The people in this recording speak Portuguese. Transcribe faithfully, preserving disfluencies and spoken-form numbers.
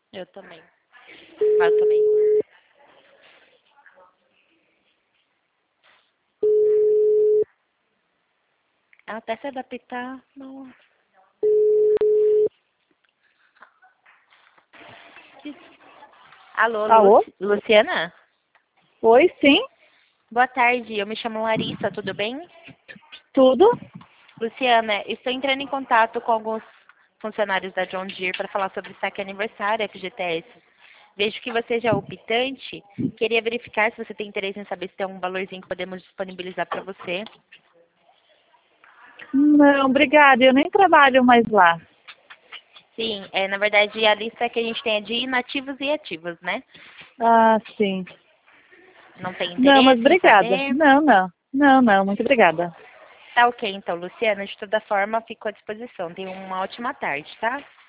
Eu também. Eu também. Até se adaptar. Nossa. Alô, Alô? Luci... Luciana? Oi, sim? Boa tarde, eu me chamo Larissa, tudo bem? Tudo? Luciana, estou entrando em contato com alguns funcionários da John Deere para falar sobre o saque aniversário F G T S. Vejo que você já é optante. Queria verificar se você tem interesse em saber se tem algum valorzinho que podemos disponibilizar para você. Não, obrigada. Eu nem trabalho mais lá. Sim, é, na verdade a lista que a gente tem é de inativos e ativos, né? Ah, sim. Não tem Não, mas interesse em obrigada. saber? Não, não. Não, não. Muito obrigada. Tá ok, então, Luciana. De toda forma, fico à disposição. Tenha uma ótima tarde, tá?